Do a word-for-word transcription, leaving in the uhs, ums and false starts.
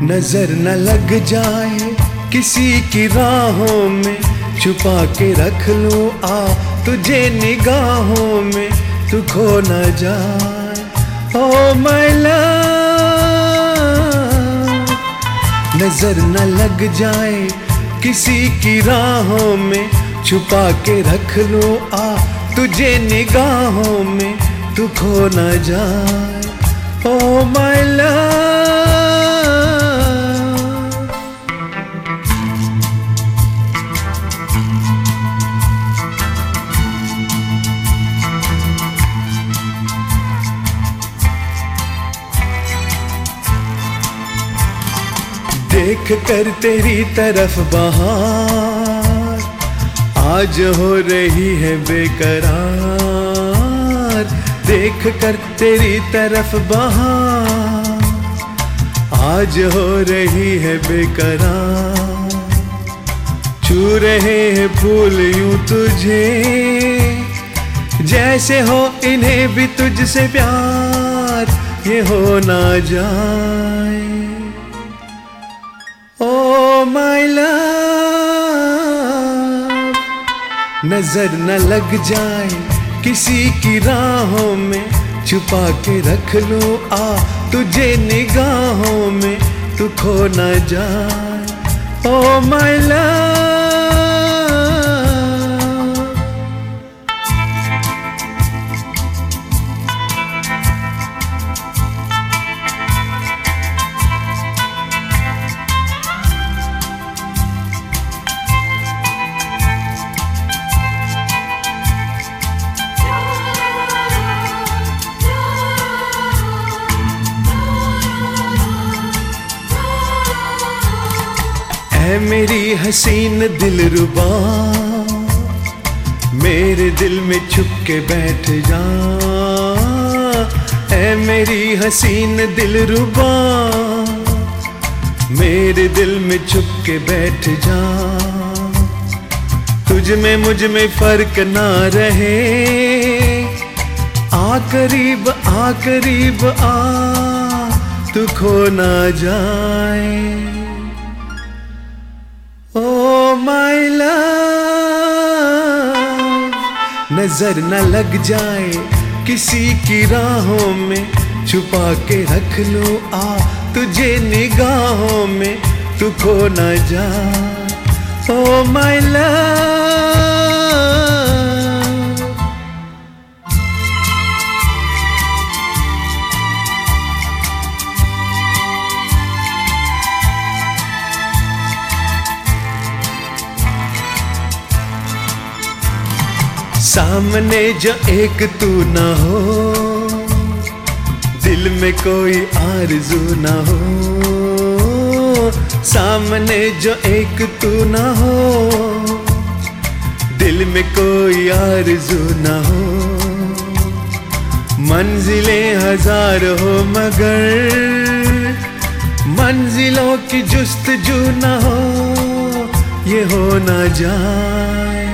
नजर न लग जाए किसी की राहों में, छुपा के रख लूं आ तुझे निगाहों में, तू खो न जाए ओ माय लव। नजर न लग जाए किसी की राहों में, छुपा के रख लूं आ तुझे निगाहों में, तू खो न जाए ओ माय लव। देख कर तेरी तरफ बहार आज हो रही है बेकरार, देख कर तेरी तरफ बहार आज हो रही है बेकरार। छू रहे हैं फूल यूं तुझे जैसे हो इन्हें भी तुझसे प्यार, ये हो ना जाए ओ माय लव। नजर न लग जाए किसी की राहों में, छुपा के रख लूं आ तुझे निगाहों में, तू खो न जाए ओ माय लव। है मेरी हसीन दिलरुबा, मेरे दिल में छुप के बैठ जा, है मेरी हसीन दिलरुबा, मेरे दिल में छुप के बैठ जा। तुझ में मुझ में फर्क ना रहे, आ करीब आ करीब आ, तू खो ना जाए ओ माय लव। नजर न लग जाए किसी की राहों में, छुपा के रख लूं आ तुझे निगाहों में, तू खो न जाए ओ माय लव। सामने जो एक तू ना हो, दिल में कोई आरज़ू ना हो, सामने जो एक तू ना हो, दिल में कोई आरज़ू ना हो। मंजिलें हजार हो मगर मंजिलों की जुस्तजू ना हो, ये हो ना जाए